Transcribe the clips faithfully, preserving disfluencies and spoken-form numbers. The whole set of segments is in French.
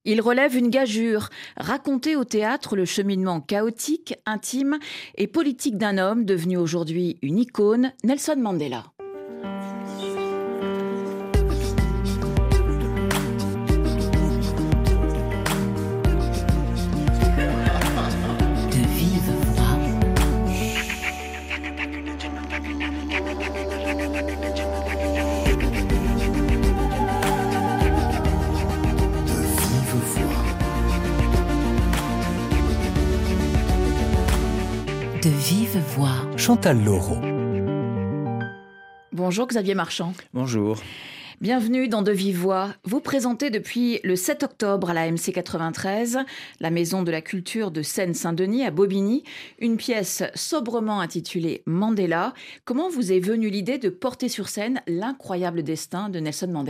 Il relève une gageure, raconter au théâtre le cheminement chaotique, intime et politique d'un homme devenu aujourd'hui une icône, Nelson Mandela. De vive voix. Chantal Laureau. Bonjour Xavier Marchand. Bonjour. Bienvenue dans De Vive Voix. Vous présentez depuis le sept octobre à la M C quatre-vingt-treize, la Maison de la Culture de Seine-Saint-Denis à Bobigny, une pièce sobrement intitulée Mandela. Comment vous est venue l'idée de porter sur scène l'incroyable destin de Nelson Mandela ?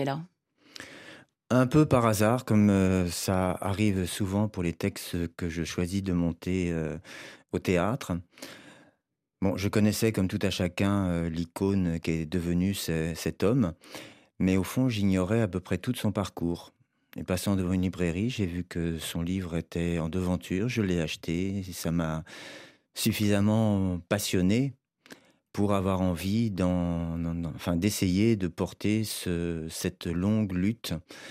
Un peu par hasard, comme euh, ça arrive souvent pour les textes que je choisis de monter euh, au théâtre. Bon, je connaissais comme tout à chacun euh, l'icône qu'est devenu ce, cet homme, mais au fond, j'ignorais à peu près tout de son parcours. Et passant devant une librairie, j'ai vu que son livre était en devanture, je l'ai acheté, ça m'a suffisamment passionné pour avoir envie d'en, d'en, enfin, d'essayer de porter ce, cette longue lutte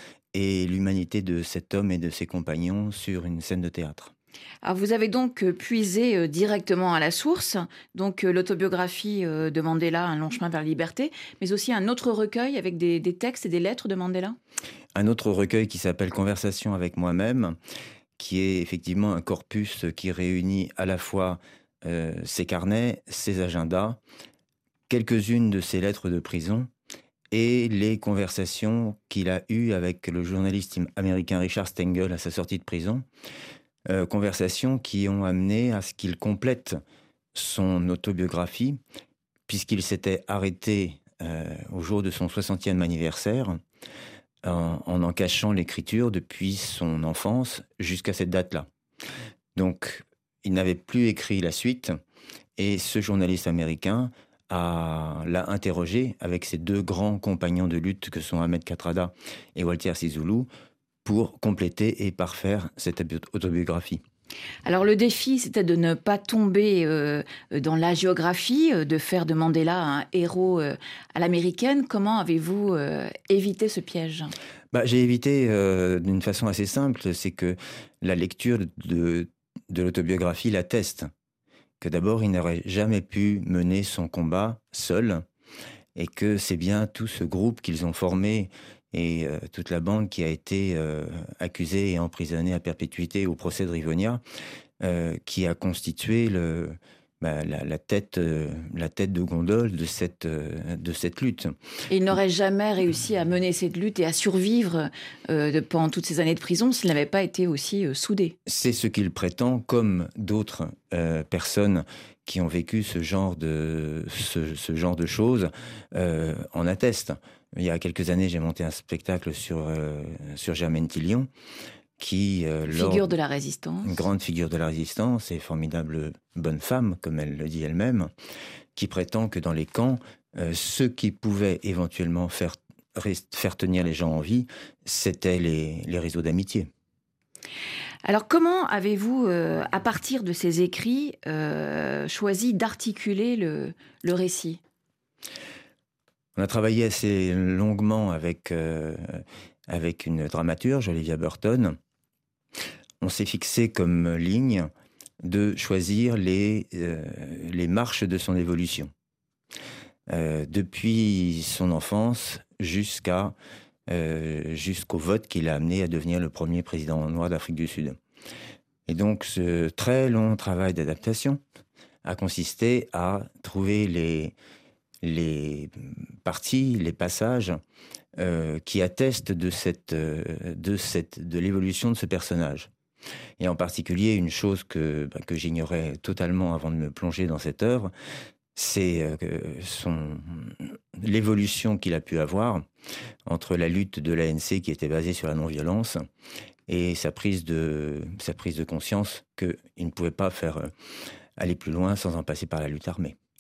et l'humanité de cet homme et de ses compagnons sur une scène de théâtre. Alors vous avez donc puisé directement à la source, donc l'autobiographie de Mandela, Un long chemin vers la liberté, mais aussi un autre recueil avec des, des textes et des lettres de Mandela. Un autre recueil qui s'appelle Conversation avec moi-même, qui est effectivement un corpus qui réunit à la fois euh, ses carnets, ses agendas, quelques-unes de ses lettres de prison et les conversations qu'il a eues avec le journaliste américain Richard Stengel à sa sortie de prison. Euh, conversations qui ont amené à ce qu'il complète son autobiographie, puisqu'il s'était arrêté euh, au jour de son soixantième anniversaire, en, en en cachant l'écriture depuis son enfance jusqu'à cette date-là. Donc, il n'avait plus écrit la suite, et ce journaliste américain a, l'a interrogé avec ses deux grands compagnons de lutte que sont Ahmed Kathrada et Walter Sisulu, pour compléter et parfaire cette autobiographie. Alors le défi, c'était de ne pas tomber euh, dans la géographie, euh, de faire de Mandela un héros euh, à l'américaine. Comment avez-vous euh, évité ce piège ? bah, J'ai évité euh, d'une façon assez simple, c'est que la lecture de, de l'autobiographie l'atteste. Que d'abord, il n'aurait jamais pu mener son combat seul, et que c'est bien tout ce groupe qu'ils ont formé et euh, toute la bande qui a été euh, accusée et emprisonnée à perpétuité au procès de Rivonia, euh, qui a constitué le, bah, la, la, tête, euh, la tête de gondole de cette, euh, de cette lutte. Et il n'aurait jamais réussi à mener cette lutte et à survivre euh, de, pendant toutes ces années de prison s'il n'avait pas été aussi euh, soudé. C'est ce qu'il prétend, comme d'autres euh, personnes qui ont vécu ce genre de, ce, ce genre de choses euh, en attestent. Il y a quelques années, j'ai monté un spectacle sur, euh, sur Germaine Tillion, qui... Euh, figure lors, de la résistance. Une grande figure de la résistance et formidable bonne femme, comme elle le dit elle-même, qui prétend que dans les camps, euh, ceux qui pouvaient éventuellement faire, faire tenir les gens en vie, c'était les, les réseaux d'amitié. Alors comment avez-vous, euh, à partir de ces écrits, euh, choisi d'articuler le, le récit ? On a travaillé assez longuement avec, euh, avec une dramaturge, Olivia Burton. On s'est fixé comme ligne de choisir les, euh, les marches de son évolution. Euh, depuis son enfance jusqu'à, euh, jusqu'au vote qui l'a amené à devenir le premier président noir d'Afrique du Sud. Et donc ce très long travail d'adaptation a consisté à trouver les... les parties, les passages euh, qui attestent de, cette, euh, de, cette, de l'évolution de ce personnage. Et en particulier, une chose que, bah, que j'ignorais totalement avant de me plonger dans cette œuvre, c'est euh, son, l'évolution qu'il a pu avoir entre la lutte de l'A N C qui était basée sur la non-violence et sa prise de, sa prise de conscience qu'il ne pouvait pas faire euh, aller plus loin sans en passer par la lutte armée.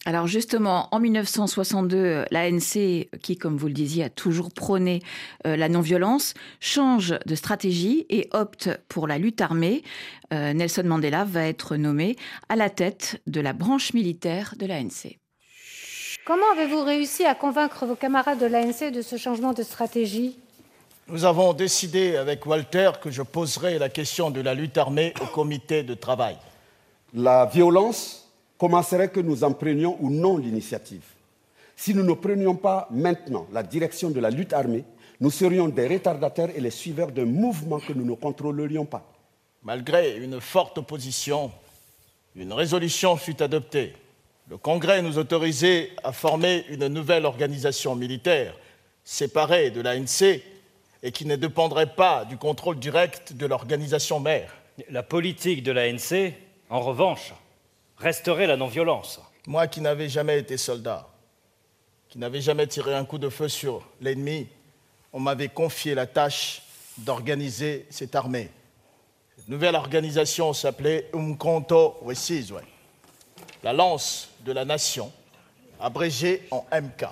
Alors justement, en mille neuf cent soixante-deux, l'A N C, qui, comme vous le disiez, a toujours prôné euh, la non-violence, change de stratégie et opte pour la lutte armée. Euh, Nelson Mandela va être nommé à la tête de la branche militaire de l'A N C. Comment avez-vous réussi à convaincre vos camarades de l'A N C de ce changement de stratégie ? Nous avons décidé avec Walter que je poserai la question de la lutte armée au comité de travail. La violence commencerait que nous en prenions ou non l'initiative. Si nous ne prenions pas maintenant la direction de la lutte armée, nous serions des retardataires et les suiveurs d'un mouvement que nous ne contrôlerions pas. Malgré une forte opposition, une résolution fut adoptée. Le Congrès nous autorisait à former une nouvelle organisation militaire, séparée de l'A N C et qui ne dépendrait pas du contrôle direct de l'organisation mère. La politique de l'A N C, en revanche, resterait la non-violence. Moi qui n'avais jamais été soldat, qui n'avais jamais tiré un coup de feu sur l'ennemi, on m'avait confié la tâche d'organiser cette armée. Cette nouvelle organisation s'appelait Umkhonto Wesizwe, la lance de la nation, abrégée en M K.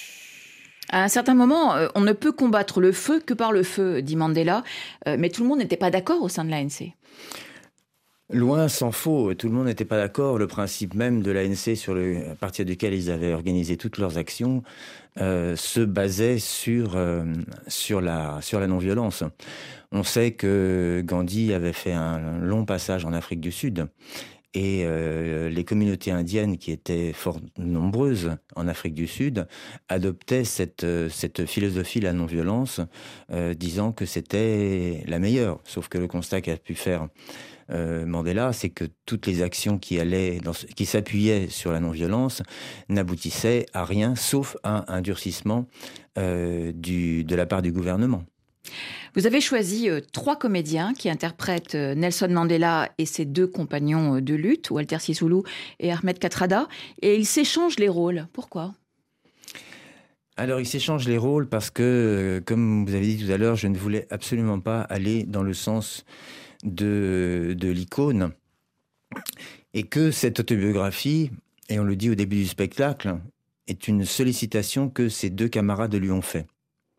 À un certain moment, on ne peut combattre le feu que par le feu, dit Mandela, mais tout le monde n'était pas d'accord au sein de l'A N C. Loin s'en faut, tout le monde n'était pas d'accord. Le principe même de l'A N C, sur le, à partir duquel ils avaient organisé toutes leurs actions, euh, se basait sur, euh, sur la, sur la non-violence. On sait que Gandhi avait fait un long passage en Afrique du Sud et euh, les communautés indiennes, qui étaient fort nombreuses en Afrique du Sud, adoptaient cette, cette philosophie de la non-violence, euh, disant que c'était la meilleure. Sauf que le constat qu'a pu faire Euh, Mandela, c'est que toutes les actions qui allaient, dans, qui s'appuyaient sur la non-violence, n'aboutissaient à rien, sauf à un durcissement euh, du, de la part du gouvernement. Vous avez choisi euh, trois comédiens qui interprètent euh, Nelson Mandela et ses deux compagnons euh, de lutte, Walter Sisulu et Ahmed Kathrada, et ils s'échangent les rôles. Pourquoi ? Alors, ils s'échangent les rôles parce que, comme vous avez dit tout à l'heure, je ne voulais absolument pas aller dans le sens de, de l'icône, et que cette autobiographie, et on le dit au début du spectacle, est une sollicitation que ses deux camarades lui ont fait.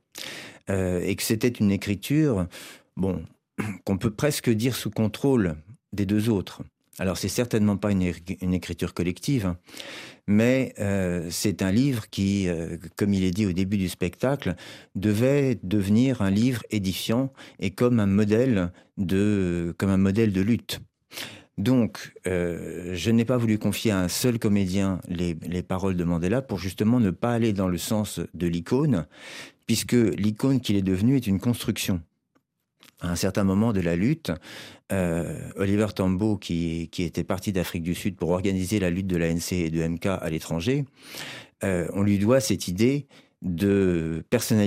Euh, et que c'était une écriture, bon, qu'on peut presque dire sous contrôle des deux autres. Alors, c'est certainement pas une, une écriture collective, hein, mais euh, c'est un livre qui, euh, comme il est dit au début du spectacle, devait devenir un livre édifiant et comme un modèle de, comme un modèle de lutte. Donc, euh, je n'ai pas voulu confier à un seul comédien les, les paroles de Mandela pour justement ne pas aller dans le sens de l'icône, puisque l'icône qu'il est devenu est une construction. À un certain moment de la lutte, euh, Oliver Tambo, qui, qui était parti d'Afrique du Sud pour organiser la lutte de l'A N C et de M K à l'étranger, euh, on lui doit cette idée de,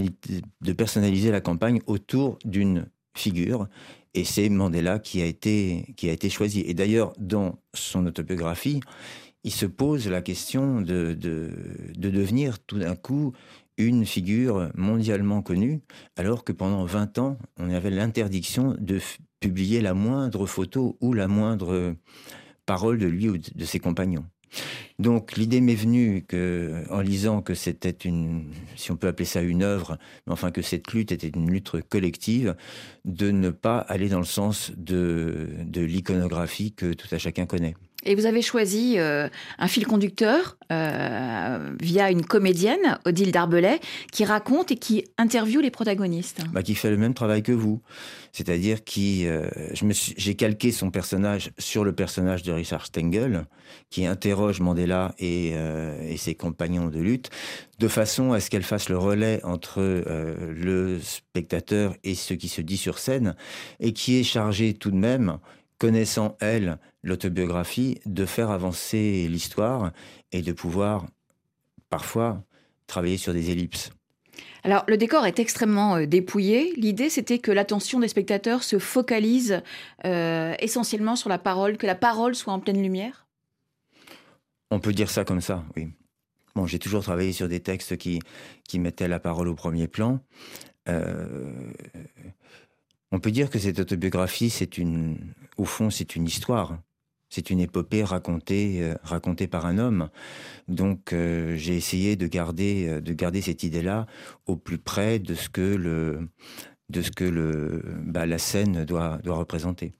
de personnaliser la campagne autour d'une figure, et c'est Mandela qui a été, qui a été choisi. Et d'ailleurs, dans son autobiographie, il se pose la question de, de, de devenir tout d'un coup une figure mondialement connue, alors que pendant vingt ans, on avait l'interdiction de f- publier la moindre photo ou la moindre parole de lui ou de ses compagnons. Donc l'idée m'est venue que, en lisant que c'était une, si on peut appeler ça une œuvre, mais enfin que cette lutte était une lutte collective, de ne pas aller dans le sens de, de l'iconographie que tout à chacun connaît. Et vous avez choisi euh, un fil conducteur euh, via une comédienne, Odile Darbelay, qui raconte et qui interviewe les protagonistes. Bah, qui fait le même travail que vous. C'est-à-dire qui, euh, je me suis, j'ai calqué son personnage sur le personnage de Richard Stengel, qui interroge Mandela et, euh, et ses compagnons de lutte, de façon à ce qu'elle fasse le relais entre euh, le spectateur et ce qui se dit sur scène, et qui est chargé tout de même, connaissant, elle, l'autobiographie, de faire avancer l'histoire et de pouvoir, parfois, travailler sur des ellipses. Alors, le décor est extrêmement euh, dépouillé. L'idée, c'était que l'attention des spectateurs se focalise euh, essentiellement sur la parole, que la parole soit en pleine lumière. On peut dire ça comme ça, oui. Bon, j'ai toujours travaillé sur des textes qui, qui mettaient la parole au premier plan. Euh, on peut dire que cette autobiographie, c'est une, au fond, c'est une histoire. C'est une épopée racontée, euh, racontée par un homme. Donc euh, j'ai essayé de garder, de garder cette idée-là au plus près de ce que, le, de ce que le, bah, la scène doit, doit représenter.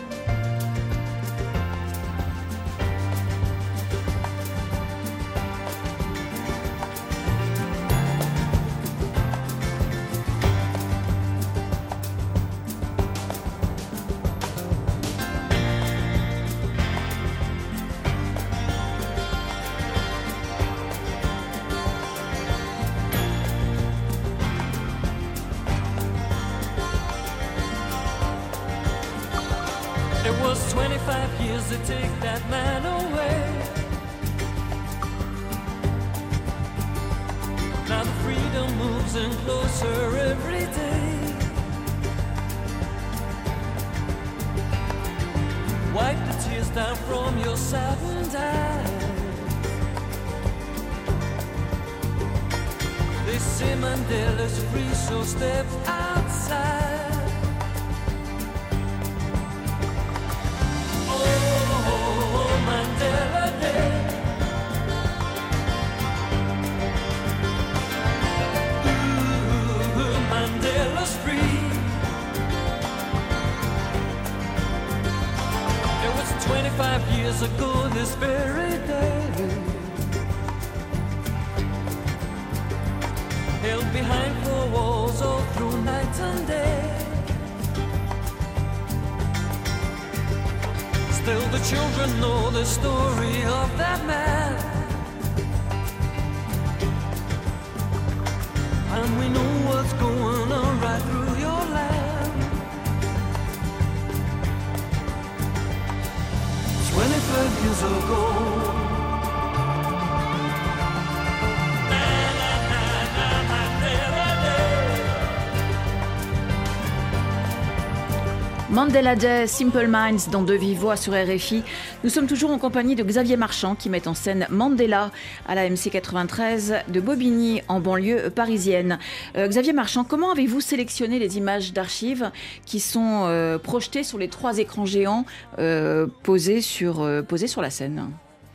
It was twenty-five years to take that man away. Now the freedom moves in closer every day. Wipe the tears down from your saddened eyes. They say Mandela's free, so step outside. twenty-five years ago this very day, held behind four walls all through night and day. Still the children know the story of that man, and we know what's going on right through your land. twenty-five years ago. Mandela Day, Simple Minds dans De Vive Voix sur R F I. Nous sommes toujours en compagnie de Xavier Marchand qui met en scène Mandela à la M C quatre-vingt-treize de Bobigny en banlieue parisienne. Euh, Xavier Marchand, comment avez-vous sélectionné les images d'archives qui sont euh, projetées sur les trois écrans géants euh, posés, sur, euh, posés sur la scène ?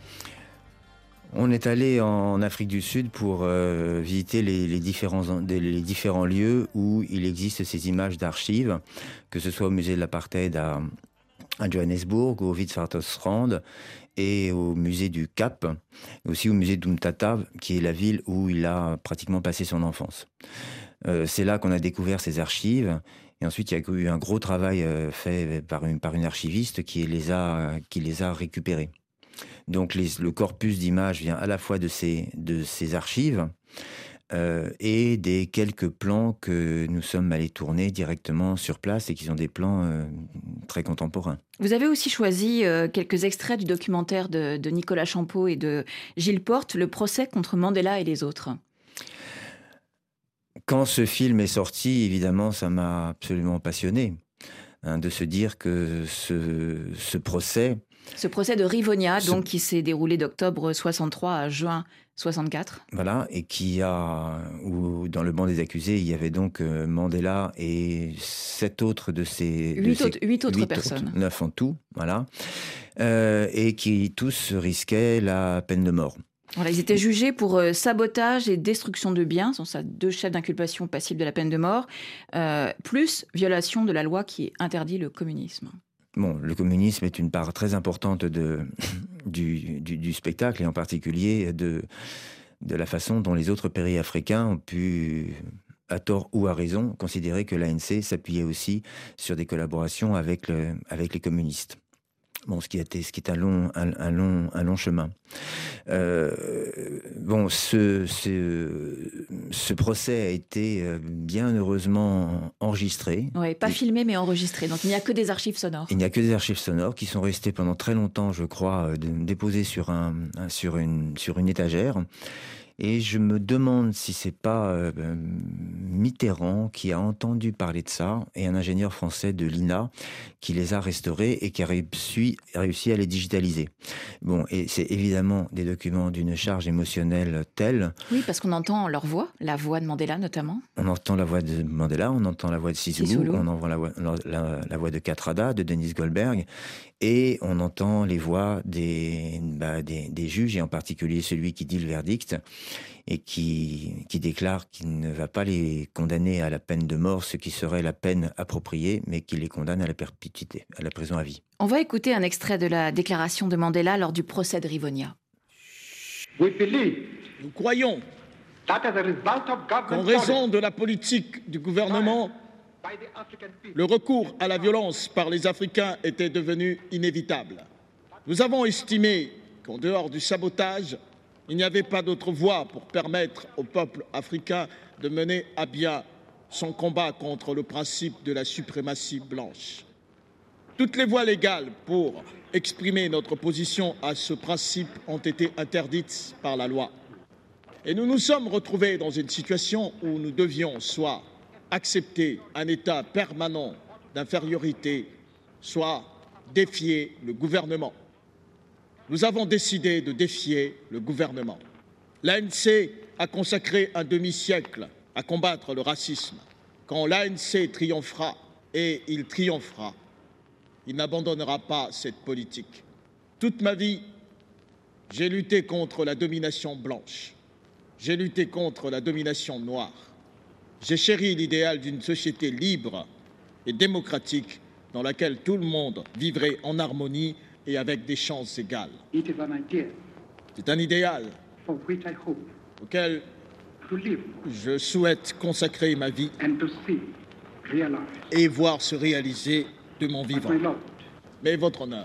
On est allé en Afrique du Sud pour euh, visiter les, les, différents, les différents lieux où il existe ces images d'archives, que ce soit au musée de l'apartheid à, à Johannesburg, au Witwatersrand et au musée du Cap, aussi au musée d'Umtata, qui est la ville où il a pratiquement passé son enfance. Euh, c'est là qu'on a découvert ces archives. Et ensuite, il y a eu un gros travail euh, fait par une, par une archiviste qui les a, qui les a récupérées. Donc les, le corpus d'images vient à la fois de ces, de ces archives euh, et des quelques plans que nous sommes allés tourner directement sur place et qui sont des plans euh, très contemporains. Vous avez aussi choisi euh, quelques extraits du documentaire de, de Nicolas Champeau et de Gilles Porte, Le procès contre Mandela et les autres. Quand ce film est sorti, évidemment, ça m'a absolument passionné hein, de se dire que ce, ce procès... Ce procès de Rivonia, Ce... donc, qui s'est déroulé d'octobre soixante-trois à juin soixante-quatre. Voilà, et qui a, où dans le banc des accusés, il y avait donc euh, Mandela et sept autres de ces... Huit, de ces, autres, huit autres huit personnes. Autres, neuf en tout, voilà. Euh, et qui tous risquaient la peine de mort. Voilà, ils étaient jugés pour euh, sabotage et destruction de biens, ce sont ça deux chefs d'inculpation passibles de la peine de mort, euh, plus violation de la loi qui interdit le communisme. Bon, le communisme est une part très importante de, du, du, du spectacle et en particulier de, de la façon dont les autres pays africains ont pu, à tort ou à raison, considérer que l'A N C s'appuyait aussi sur des collaborations avec, le, avec les communistes. Bon, ce qui, a été, ce qui est un long, un, un long, un long chemin. Euh, bon, ce, ce, ce procès a été bien heureusement enregistré. Oui, pas et, filmé, mais enregistré. Donc, il n'y a que des archives sonores. Il n'y a que des archives sonores qui sont restées pendant très longtemps, je crois, déposées sur, un, sur, une, sur une étagère. Et je me demande si c'est pas euh, Mitterrand qui a entendu parler de ça, et un ingénieur français de l'I N A qui les a restaurés et qui a réussi, réussi à les digitaliser. Bon, et c'est évidemment des documents d'une charge émotionnelle telle. Oui, parce qu'on entend leur voix, la voix de Mandela notamment. On entend la voix de Mandela, on entend la voix de Sisulu, Sisulu. on entend la voix, la, la, la voix de Kathrada, de Denis Goldberg, et on entend les voix des, bah, des, des juges, et en particulier celui qui dit le verdict, et qui, qui déclare qu'il ne va pas les condamner à la peine de mort, ce qui serait la peine appropriée, mais qu'il les condamne à la perpétuité, à la prison à vie. On va écouter un extrait de la déclaration de Mandela lors du procès de Rivonia. Nous croyons qu'en raison de la politique du gouvernement, le recours à la violence par les Africains était devenu inévitable. Nous avons estimé qu'en dehors du sabotage, il n'y avait pas d'autre voie pour permettre au peuple africain de mener à bien son combat contre le principe de la suprématie blanche. Toutes les voies légales pour exprimer notre position à ce principe ont été interdites par la loi. Et nous nous sommes retrouvés dans une situation où nous devions soit accepter un état permanent d'infériorité, soit défier le gouvernement. Nous avons décidé de défier le gouvernement. L'A N C a consacré un demi-siècle à combattre le racisme. Quand l'A N C triomphera, et il triomphera, il n'abandonnera pas cette politique. Toute ma vie, j'ai lutté contre la domination blanche. J'ai lutté contre la domination noire. J'ai chéri l'idéal d'une société libre et démocratique dans laquelle tout le monde vivrait en harmonie et avec des chances égales. C'est un idéal auquel je souhaite consacrer ma vie et voir se réaliser de mon vivant. Mais votre honneur,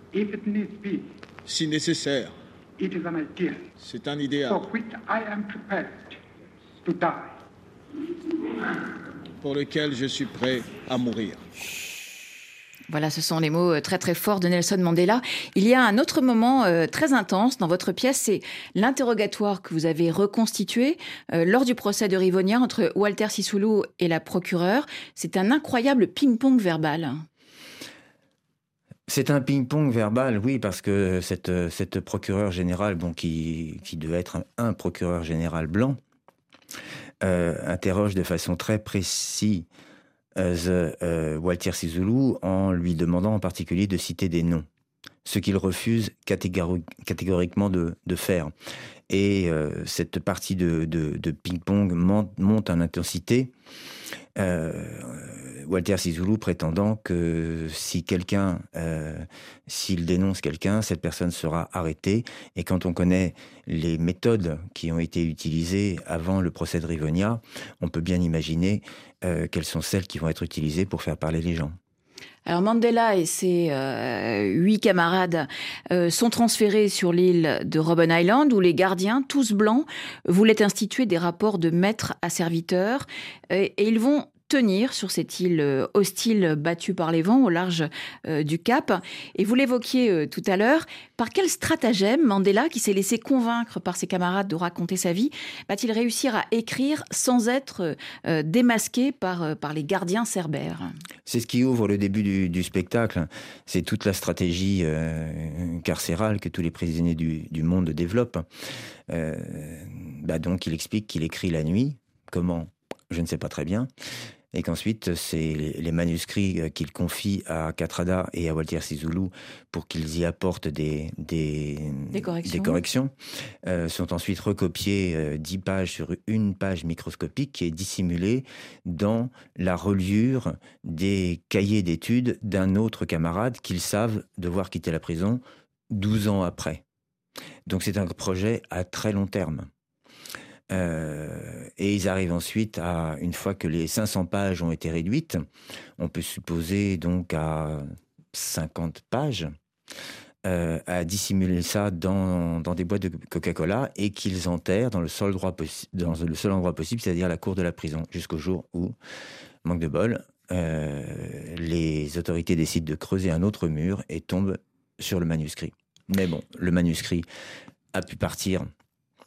si nécessaire, c'est un idéal pour lequel je suis prêt à mourir. Voilà, ce sont les mots très très forts de Nelson Mandela. Il y a un autre moment euh, très intense dans votre pièce, c'est l'interrogatoire que vous avez reconstitué euh, lors du procès de Rivonia entre Walter Sisulu et la procureure. C'est un incroyable ping-pong verbal. C'est un ping-pong verbal, oui, parce que cette, cette procureure générale, bon, qui, qui devait être un, un procureur général blanc, euh, interroge de façon très précise euh, euh, Walter Sisulu en lui demandant en particulier de citer des noms, ce qu'il refuse catégori- catégoriquement de, de faire. Et euh, cette partie de, de, de ping-pong monte, monte en intensité. Euh, Walter Sisulu prétendant que si quelqu'un, euh, s'il dénonce quelqu'un, cette personne sera arrêtée. Et quand on connaît les méthodes qui ont été utilisées avant le procès de Rivonia, on peut bien imaginer euh, quelles sont celles qui vont être utilisées pour faire parler les gens. Alors Mandela et ses euh, huit camarades euh, sont transférés sur l'île de Robben Island où les gardiens, tous blancs, voulaient instituer des rapports de maître à serviteur euh, et ils vont tenir sur cette île hostile battue par les vents au large euh, du Cap. Et vous l'évoquiez euh, tout à l'heure, par quel stratagème Mandela, qui s'est laissé convaincre par ses camarades de raconter sa vie, va-t-il réussir à écrire sans être euh, démasqué par, euh, par les gardiens cerbères ? C'est ce qui ouvre le début du, du spectacle. C'est toute la stratégie euh, carcérale que tous les prisonniers du, du monde développent. Euh, bah donc il explique qu'il écrit la nuit. Comment ? Je ne sais pas très bien. Et qu'ensuite, c'est les manuscrits qu'il confie à Kathrada et à Walter Sisulu pour qu'ils y apportent des, des, des corrections, des corrections euh, sont ensuite recopiés euh, dix pages sur une page microscopique qui est dissimulée dans la reliure des cahiers d'études d'un autre camarade qu'ils savent devoir quitter la prison douze ans après. Donc c'est un projet à très long terme. Euh, et ils arrivent ensuite à, une fois que les cinq cents pages ont été réduites, on peut supposer donc à cinquante pages, euh, à dissimuler ça dans, dans des boîtes de Coca-Cola et qu'ils enterrent dans le seul endroit, possi- dans le seul endroit possible, c'est-à-dire la cour de la prison, jusqu'au jour où, manque de bol, euh, les autorités décident de creuser un autre mur et tombent sur le manuscrit. Mais bon, le manuscrit a pu partir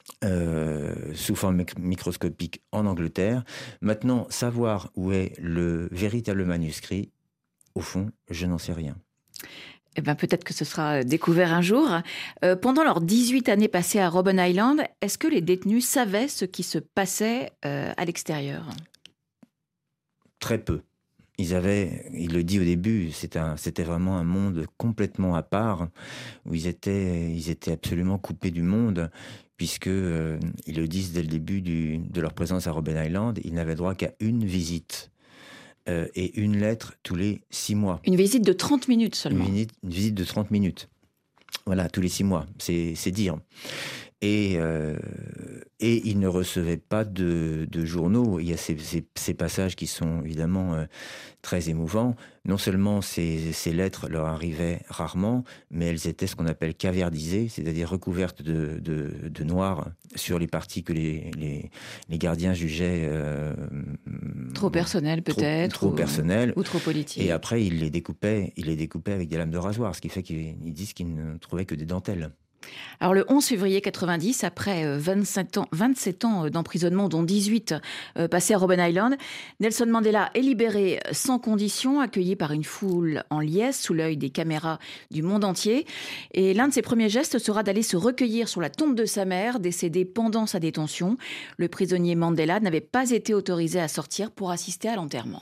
euh, sous forme mic- microscopique en Angleterre. Maintenant, savoir où est le véritable manuscrit, au fond, je n'en sais rien. Eh ben, peut-être que ce sera découvert un jour. Euh, pendant leurs dix-huit années passées à Robben Island, est-ce que les détenus savaient ce qui se passait euh, à l'extérieur ? Très peu. Ils avaient, il le dit au début, c'était, un, c'était vraiment un monde complètement à part, où ils étaient, ils étaient absolument coupés du monde, puisque, euh, ils le disent dès le début du, de leur présence à Robben Island, ils n'avaient droit qu'à une visite. Euh, et une lettre tous les six mois. Une visite de trente minutes seulement. Une visite, une visite de trente minutes. Voilà, tous les six mois, c'est, c'est dire. Et, euh, et ils ne recevaient pas de, de journaux. Il y a ces, ces, ces passages qui sont évidemment euh, très émouvants. Non seulement ces, ces lettres leur arrivaient rarement, mais elles étaient ce qu'on appelle caverdisées, c'est-à-dire recouvertes de, de, de noir sur les parties que les, les, les gardiens jugeaient euh, trop personnelles peut-être, trop, trop ou, personnelles, ou trop politiques. Et après, ils les découpaient, ils les découpaient avec des lames de rasoir, ce qui fait qu'ils disent qu'ils ne trouvaient que des dentelles. Alors le onze février quatre-vingt-dix, après vingt-sept ans, vingt-sept ans d'emprisonnement, dont dix-huit euh, passés à Robben Island, Nelson Mandela est libéré sans condition, accueilli par une foule en liesse sous l'œil des caméras du monde entier. Et l'un de ses premiers gestes sera d'aller se recueillir sur la tombe de sa mère, décédée pendant sa détention. Le prisonnier Mandela n'avait pas été autorisé à sortir pour assister à l'enterrement.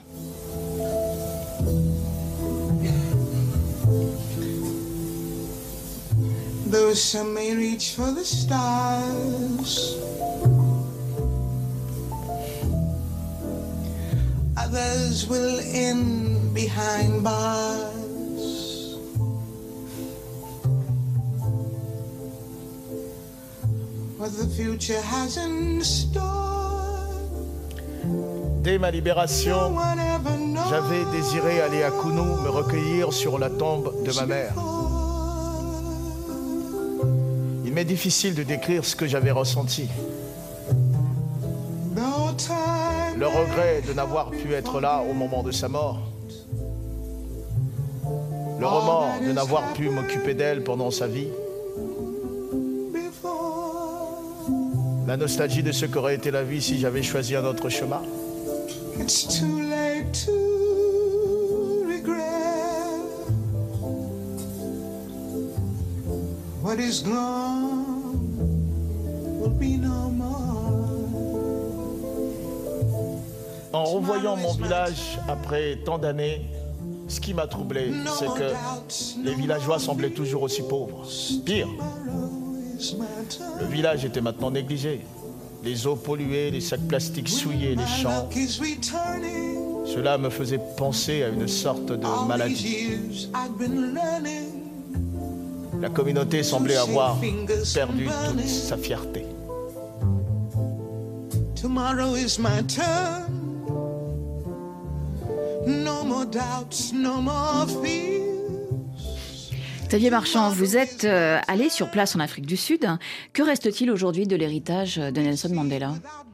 Though some may reach for the stars, others will end behind bars. What the future has in store. Dès ma libération, No one ever knows. j'avais désiré aller à Kounou me recueillir sur la tombe de ma mère. Il m'est difficile de décrire ce que j'avais ressenti. No time. Le regret de n'avoir pu être là au moment de sa mort. Le remords de n'avoir pu m'occuper d'elle pendant sa vie. Before. La nostalgie de ce qu'aurait été la vie si j'avais choisi un autre chemin. It's too late to regret what is gone will be no more. En revoyant mon village après tant d'années, ce qui m'a troublé, c'est que les villageois semblaient toujours aussi pauvres. Pire, le village était maintenant négligé. Les eaux polluées, les sacs plastiques souillés, les champs. Cela me faisait penser à une sorte de maladie. La communauté semblait avoir perdu toute sa fierté. Tomorrow is my turn. No more doubts, no more fears. Xavier Marchand, vous êtes euh, allé sur place en Afrique du Sud. Que reste-t-il aujourd'hui de l'héritage de Nelson Mandela ?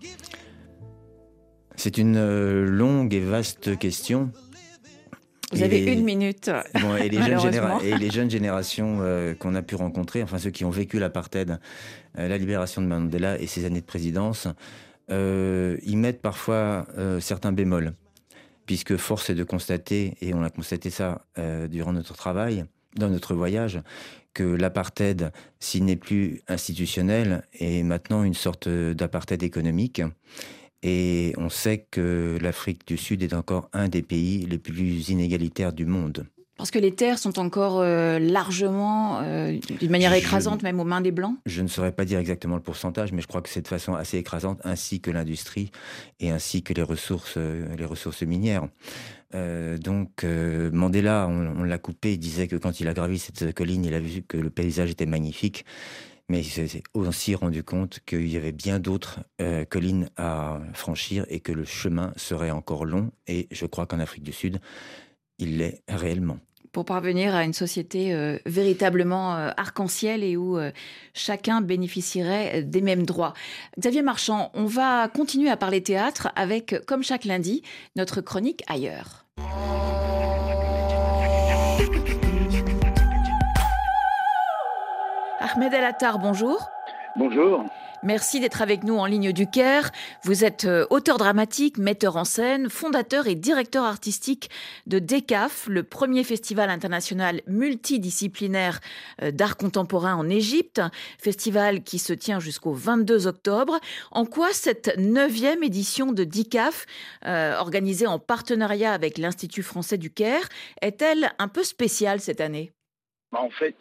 C'est une euh, longue et vaste question. Vous et avez les, une minute, bon, et, les jeunes malheureusement. généra- et les jeunes générations euh, qu'on a pu rencontrer, enfin ceux qui ont vécu l'apartheid, euh, la libération de Mandela et ses années de présidence, euh, ils mettent parfois euh, certains bémols, puisque force est de constater, et on a constaté ça euh, durant notre travail, dans notre voyage, que l'apartheid, s'il n'est plus institutionnel, est maintenant une sorte d'apartheid économique. Et on sait que l'Afrique du Sud est encore un des pays les plus inégalitaires du monde. Parce que les terres sont encore euh, largement, euh, d'une manière Je- écrasante, même aux mains des Blancs. Je ne saurais pas dire exactement le pourcentage, mais je crois que c'est de façon assez écrasante, ainsi que l'industrie et ainsi que les ressources, euh, les ressources minières. Euh, donc euh, Mandela, on, on l'a coupé, il disait que quand il a gravi cette colline, il a vu que le paysage était magnifique, mais il s'est aussi rendu compte qu'il y avait bien d'autres euh, collines à franchir et que le chemin serait encore long, et je crois qu'en Afrique du Sud, il l'est réellement. Pour parvenir à une société euh, véritablement euh, arc-en-ciel et où euh, chacun bénéficierait des mêmes droits. Xavier Marchand, on va continuer à parler théâtre avec, comme chaque lundi, notre chronique Ailleurs. Ahmed El Attar, bonjour. Bonjour. Merci d'être avec nous en ligne du Caire. Vous êtes auteur dramatique, metteur en scène, fondateur et directeur artistique de DECAF, le premier festival international multidisciplinaire d'art contemporain en Égypte, festival qui se tient jusqu'au vingt-deux octobre. En quoi cette neuvième édition de DECAF, euh, organisée en partenariat avec l'Institut français du Caire, est-elle un peu spéciale cette année ? En fait,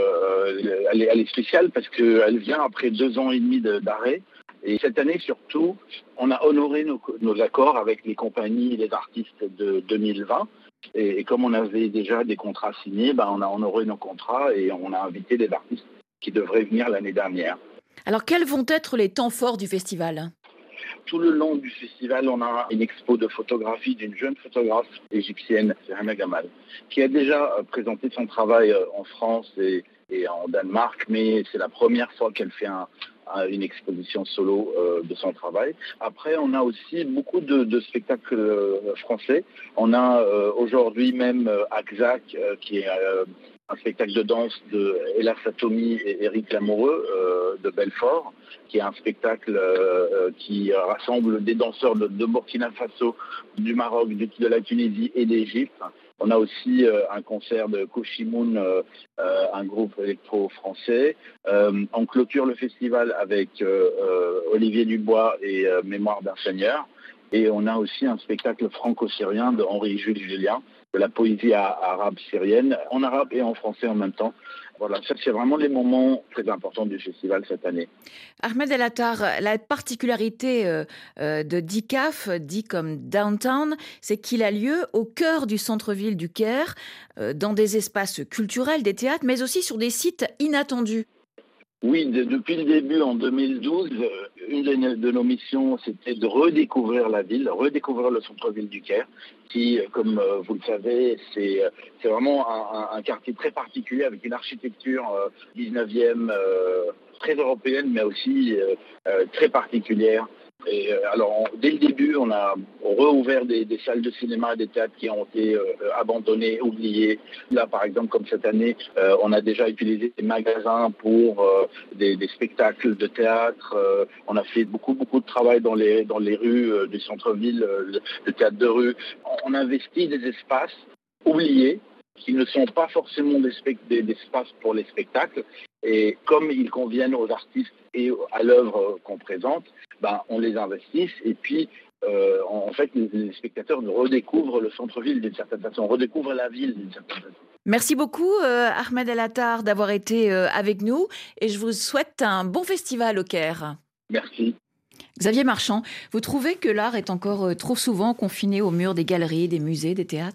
euh, elle, est, elle est spéciale parce qu'elle vient après deux ans et demi de, d'arrêt. Et cette année, surtout, on a honoré nos, nos accords avec les compagnies et les artistes de deux mille vingt. Et, et comme on avait déjà des contrats signés, ben on a honoré nos contrats et on a invité des artistes qui devraient venir l'année dernière. Alors, quels vont être les temps forts du festival ? Tout le long du festival, on a une expo de photographie d'une jeune photographe égyptienne, Hana Gamal, qui a déjà présenté son travail en France et, et en Danemark, mais c'est la première fois qu'elle fait un, une exposition solo euh, de son travail. Après, on a aussi beaucoup de, de spectacles euh, français. On a euh, aujourd'hui même euh, Akzak, euh, qui est euh, un spectacle de danse de Ella Satomi et Éric Lamoureux euh, de Belfort, qui est un spectacle euh, qui rassemble des danseurs de, de Burkina Faso, du Maroc, de, de la Tunisie et d'Égypte. On a aussi euh, un concert de Koshimoun, euh, euh, un groupe électro-français. Euh, on clôture le festival avec euh, euh, Olivier Dubois et euh, Mémoire d'un Seigneur. Et on a aussi un spectacle franco-syrien de Henri-Jules Julien, de la poésie arabe syrienne, en arabe et en français en même temps. Voilà, ça c'est vraiment les moments très importants du festival cette année. Ahmed El Attar, la particularité euh, euh, de DECAF, dit comme Downtown, c'est qu'il a lieu au cœur du centre-ville du Caire, euh, dans des espaces culturels, des théâtres, mais aussi sur des sites inattendus. Oui, de, depuis le début, en deux mille douze, une de, de nos missions, c'était de redécouvrir la ville, redécouvrir le centre-ville du Caire, qui, comme euh, vous le savez, c'est, c'est vraiment un, un quartier très particulier avec une architecture euh, dix-neuvième euh, très européenne, mais aussi euh, euh, très particulière. Et euh, alors, on, dès le début, on a rouvert des, des salles de cinéma, des théâtres qui ont été euh, abandonnés, oubliés. Là, par exemple, comme cette année, euh, on a déjà utilisé des magasins pour euh, des, des spectacles de théâtre. Euh, on a fait beaucoup, beaucoup de travail dans les, dans les rues euh, du centre-ville, euh, le théâtre de rue. On investit des espaces oubliés qui ne sont pas forcément des, spect- des, des espaces pour les spectacles. Et comme ils conviennent aux artistes et à l'œuvre qu'on présente, ben, on les investit et puis euh, en fait les, les spectateurs redécouvrent le centre-ville d'une certaine façon, redécouvrent la ville d'une certaine façon. Merci beaucoup euh, Ahmed El Attar d'avoir été euh, avec nous et je vous souhaite un bon festival au Caire. Merci. Xavier Marchand, vous trouvez que l'art est encore euh, trop souvent confiné aux murs des galeries, des musées, des théâtres ?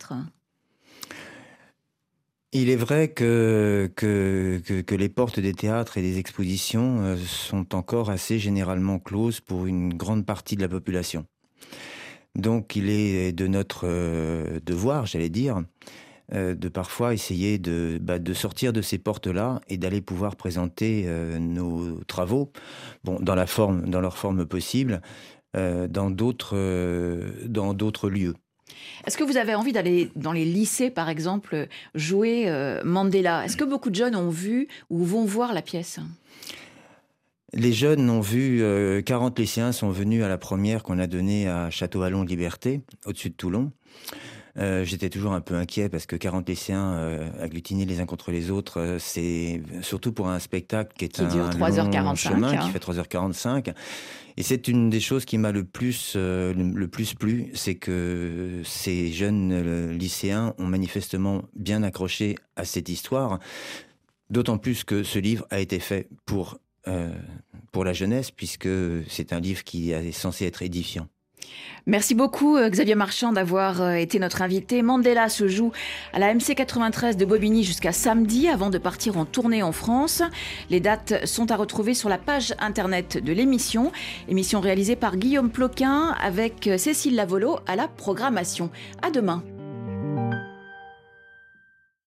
Il est vrai que, que, que, que les portes des théâtres et des expositions euh, sont encore assez généralement closes pour une grande partie de la population. Donc il est de notre euh, devoir, j'allais dire, euh, de parfois essayer de, bah, de sortir de ces portes-là et d'aller pouvoir présenter euh, nos travaux, bon, dans, la forme, dans leur forme possible, euh, dans d'autres, euh, dans d'autres lieux. Est-ce que vous avez envie d'aller dans les lycées, par exemple, jouer euh, Mandela ? Est-ce que beaucoup de jeunes ont vu ou vont voir la pièce ? Les jeunes ont vu, euh, quarante lycéens sont venus à la première qu'on a donnée à Château-Vallon-Liberté, au-dessus de Toulon. Euh, j'étais toujours un peu inquiet parce que quarante lycéens euh, agglutinés les uns contre les autres, euh, c'est surtout pour un spectacle qui est qui un dure trois heures quarante-cinq, long chemin, hein. qui fait trois heures quarante-cinq. Et c'est une des choses qui m'a le plus, euh, le, le plus plu, c'est que ces jeunes euh, lycéens ont manifestement bien accroché à cette histoire, d'autant plus que ce livre a été fait pour, euh, pour la jeunesse, puisque c'est un livre qui est censé être édifiant. Merci beaucoup Xavier Marchand d'avoir été notre invité. Mandela se joue à la M C quatre-vingt-treize de Bobigny jusqu'à samedi avant de partir en tournée en France. Les dates sont à retrouver sur la page internet de l'émission. Émission réalisée par Guillaume Ploquin avec Cécile Lavolo à la programmation. À demain.